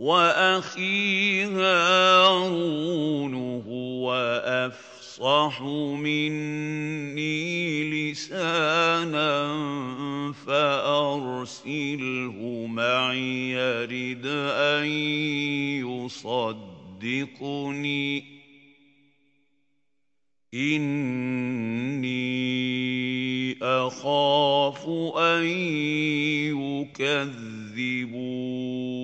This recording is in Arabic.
وَأَخِي هَارُونُ هُوَ أَفْصَحُ مِنِّي لِسَانًا فَأَرْسِلْهُ مَعِيَ يَرِدْ أَن يُصَدِّقُنِي إِنِّي أَخَافُ أَن يُكَذِّبُونِ